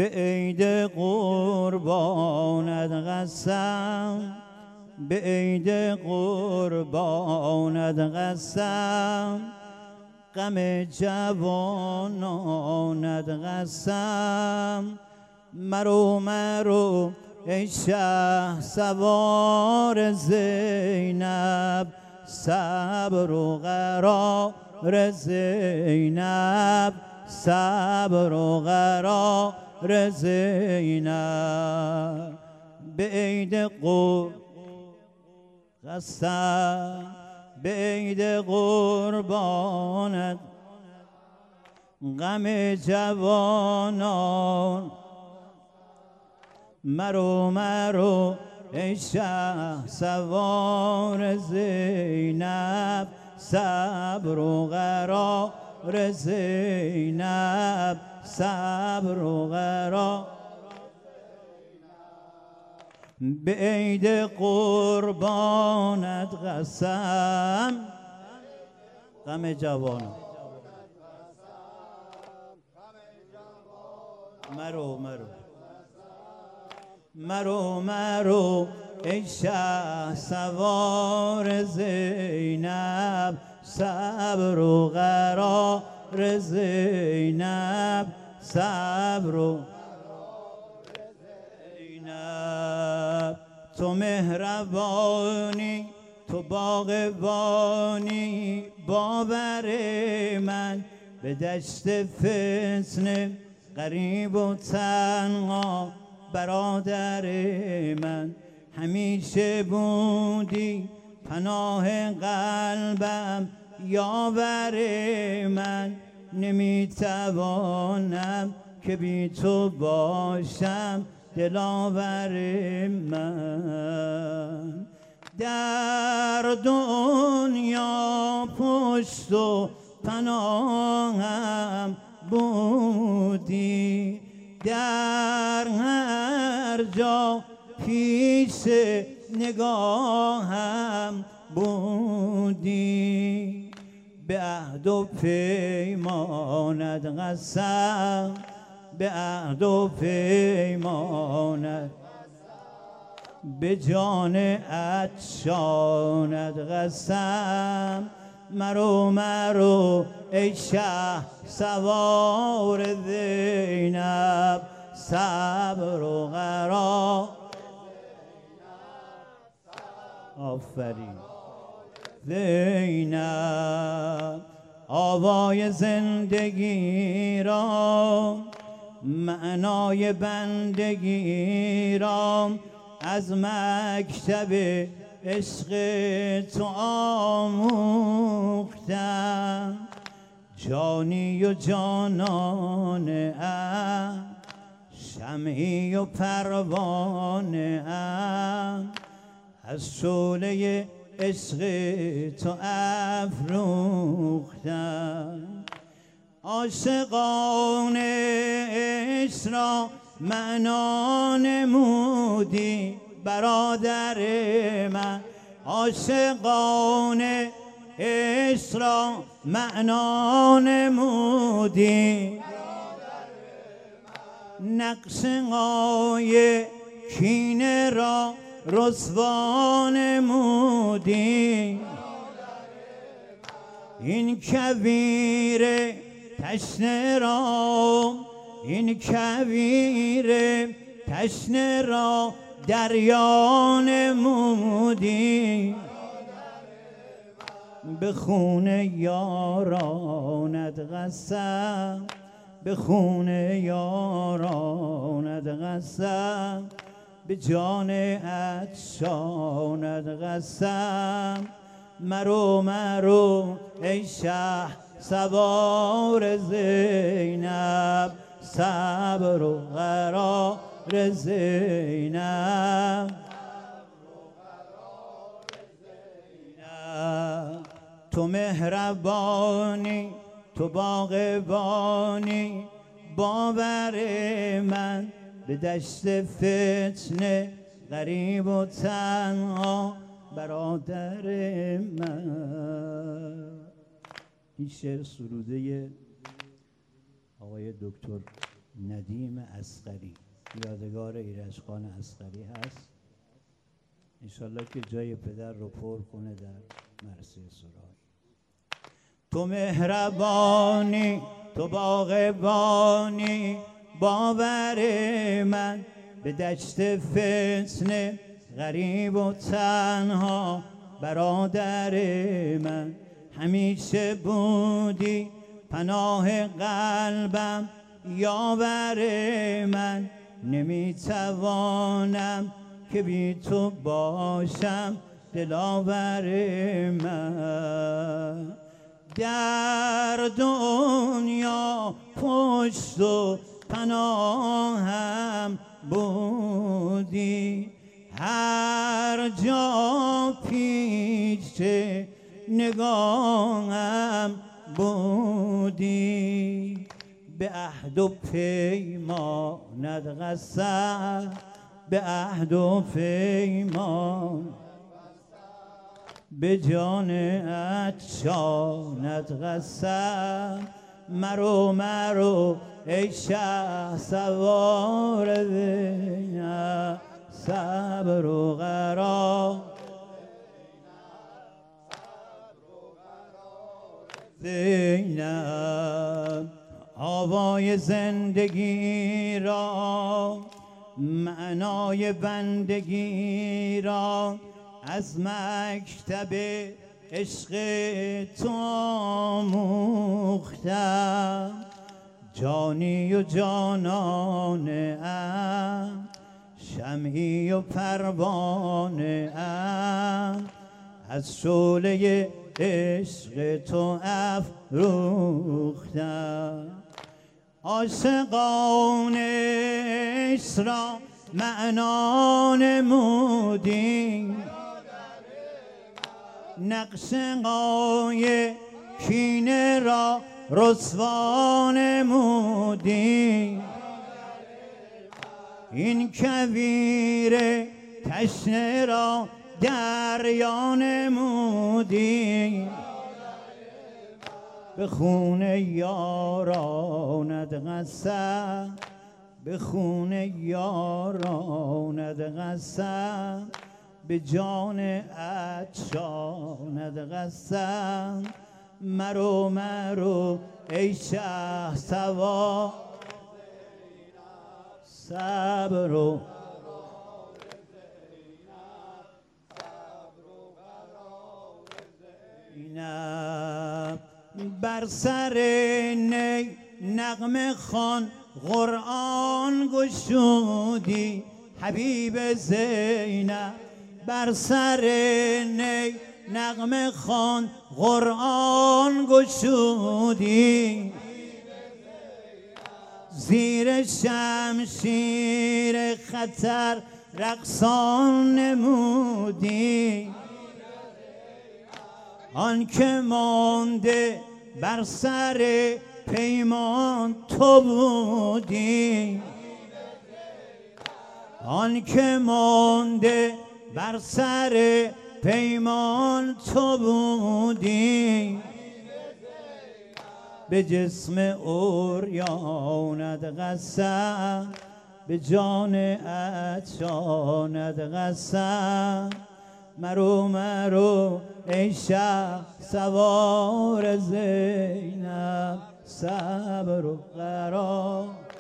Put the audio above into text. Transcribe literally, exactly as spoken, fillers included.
به عید قربانت قسم، به عید قربانت قسم، غم جوانانت قسم. مرو مرو ای شه سوار زینب، صبر و قرار زینب، صبر و قرار زینب. به عید قربان قسم، به عید قربانت، غم جوانان. مرو مرو ای شه سوار زینب، صبر و قرار زینب، صبر و قرار. به عید قربانت قسم، غم جوانان. مرو مرو مرو مرو ای شه سوار زینب، صبر و قرار زینب، صبر و زینب. تو مهربانی، تو باغبانی، باور من به دشت فتنه، غریب و تنها برادر من. همیشه بودی پناه قلبم، یاور من. نمیتوانم که بی تو باشم، دلاور من. در دنیا پشت و پناهم بودی، در هر جا پیش نگاهم بودی. به عهد و پیمانت قسم، به عهد و پیمانت، به جان عطشانت قسم. مرو مرو ای شه سوار زینب، صبر و قرار. آفرین زینب. آوای زندگی را، معنای بندگی را، از مکتب عشق تو آموختم. جانی و جانانه ام، شمعی و پروانه ام، از شعله عشق تو افروختم. عاشقان عشق را معنا نمودی برادر من، عاشقان عشق را معنا نمودی. نقش های کینه را رسوا نمودی. این کویر تشنه را، این کویر تشنه را دریا نمودی. به خون یارانت قسم، به خون یارانت قسم، به جان عطشانت قسم. مرو مرو ای شه سوار زینب، صبر و قرار زینب. تو مهربانی، تو باغبانی، باور من به دشت فتنه، غریب و تنها برادر من. این شعر سروده آقای دکتر ندیم اصغری یادگار ایرج خان اصغری هست. انشالله که جای پدر رو پر کنه در مرثیه سرای. تو مهربانی، تو باغبانی، باور من به دشت فتنه، غریب و تنها برادر من. همیشه بودی پناه قلبم، یاور من. نمیتوانم که بی تو باشم، دلاور من. در دنیا پشت و پناهم بودی، هر جا پیش نگاهم بودی. به عهد و پیمانت قسم، به عهد و پیمان، به جان عطشانت قسم. مرو مرو ای شه سوار زینب، صبر و قرار زینب. آوای زندگی را، معنای بندگی را، از مکتب عشق تو آموختم. جانی و جانانه ام، شمعی و پروانه ام، از شعله عشق تو افروختم. عاشقان عشق را معنا نمودی، نقش قای کینه را رسوا نمودی. این کویر تشنه را دریا نمودی. به خون یارانت قسم، به خون یارانت قسم، به جان عطشانت قسم. مرو مرو ای شه سوار، صبر و زینب. بر سر نی نغمه خوان قرآن گشودی، حبیب زینب. بر سر نی نغمه خوان قرآن گشودی، زیر شمشیر خطر رقصان نمودی. آن که مانده بر سر پیمان تو بودی، آن که مانده بر سر پیمان تو بودی. به جسم عریانت قسم، به جان عطشانت قسم. مرو مرو ای شه سوار زینب، صبر و قرار